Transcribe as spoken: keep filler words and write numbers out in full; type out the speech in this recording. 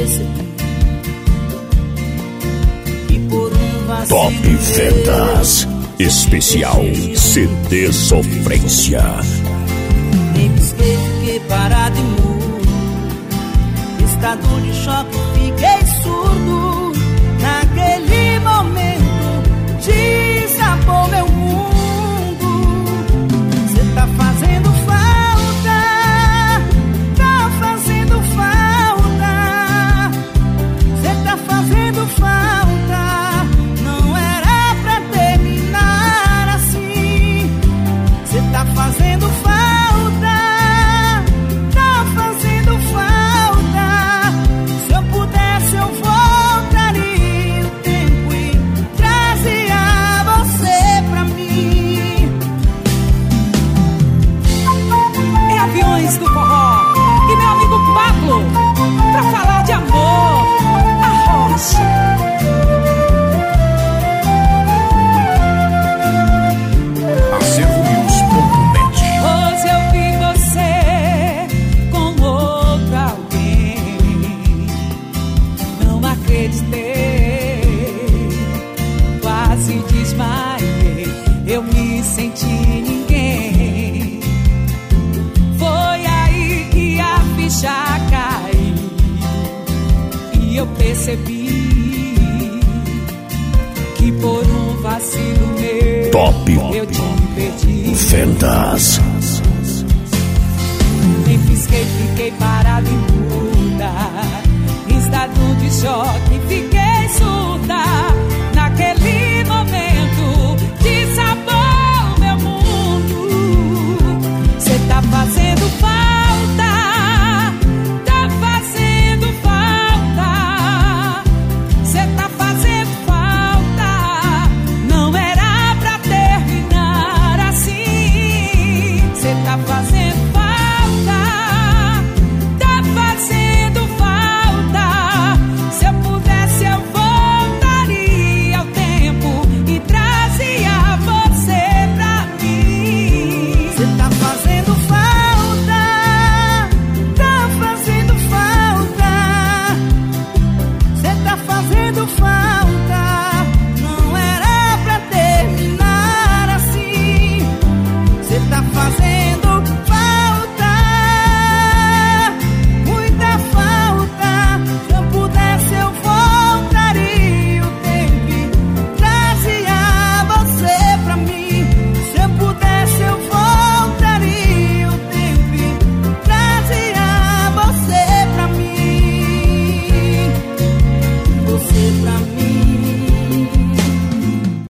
percebi que por um vacilo Top Vendas Especial C D Sofrência. nem pisquei, fiquei parado e mudo. Estado de choque, fiquei surdo. Naquele momento desabou meu mundo. Cê tá fazendo falta, tá fazendo falta. Cê tá fazendo falta. Não era pra terminar assim. Cê tá fazendo falta, tá fazendo falta. Se eu pudesse eu voltaria o tempo e trazia você pra mim. É Aviões do Forró e meu amigo Pablo pra falar de amor. A Rocha. Acervo News ponto net. Hoje eu vi você com outro alguém. Não acreditei, quase desmaiei. Eu me senti ninguém. Foi aí que a ficha caiu e eu percebi que por um vacilo meu Top eu te perdi. Vendas. Nem pisquei, fiquei parado e muda. Em estado de choque, fiquei surda. Naquele momento, desabou meu mundo. Cê tá fazendo falta, tá fazendo falta. Cê tá fazendo falta. Não era pra terminar assim. Cê tá fazendo